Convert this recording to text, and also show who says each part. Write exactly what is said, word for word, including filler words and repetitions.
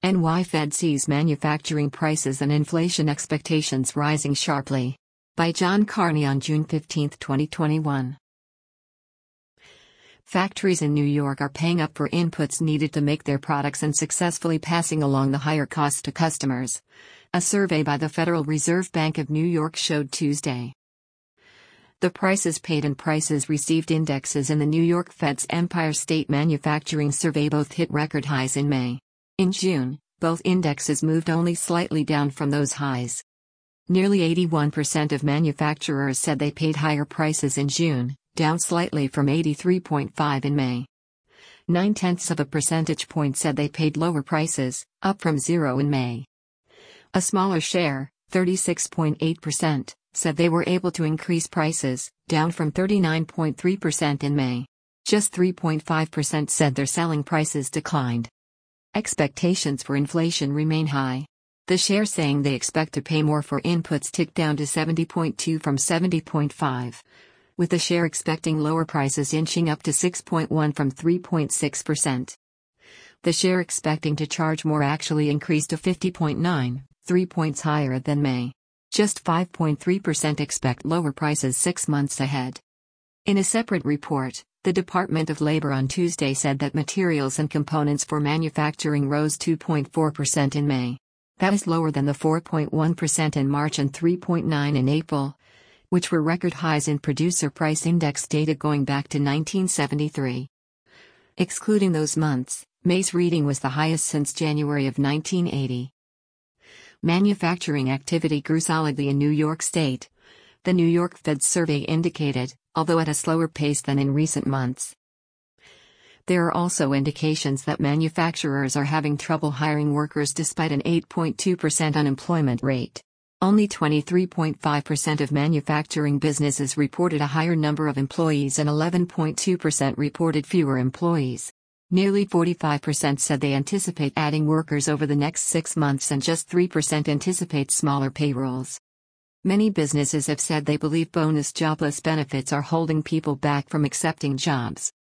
Speaker 1: and why Fed sees manufacturing prices and inflation expectations rising sharply. By John Carney on June fifteenth, twenty twenty-one. Factories in New York are paying up for inputs needed to make their products and successfully passing along the higher costs to customers. A survey by the Federal Reserve Bank of New York showed Tuesday. The prices paid and prices received indexes in the New York Fed's Empire State Manufacturing Survey both hit record highs in May. In June, both indexes moved only slightly down from those highs. Nearly eighty-one percent of manufacturers said they paid higher prices in June, down slightly from eighty-three point five in May. Nine-tenths of a percentage point said they paid lower prices, up from zero in May. A smaller share, thirty-six point eight percent, said they were able to increase prices, down from thirty-nine point three percent in May. Just three point five percent said their selling prices declined. Expectations for inflation remain high. The share saying they expect to pay more for inputs ticked down to seventy point two from seventy point five, with the share expecting lower prices inching up to six point one from three point six percent. The share expecting to charge more actually increased to fifty point nine, three points higher than May. Just five point three percent expect lower prices six months ahead. In a separate report, the Department of Labor on Tuesday said that materials and components for manufacturing rose two point four percent in May. That is lower than the four point one percent in March and three point nine percent in April, which were record highs in Producer Price Index data going back to nineteen seventy-three. Excluding those months, May's reading was the highest since January of nineteen eighty. Manufacturing activity grew solidly in New York State, the New York Fed survey indicated, although at a slower pace than in recent months. There are also indications that manufacturers are having trouble hiring workers despite an eight point two percent unemployment rate. Only twenty-three point five percent of manufacturing businesses reported a higher number of employees and eleven point two percent reported fewer employees. Nearly forty-five percent said they anticipate adding workers over the next six months and just three percent anticipate smaller payrolls. Many businesses have said they believe bonus jobless benefits are holding people back from accepting jobs.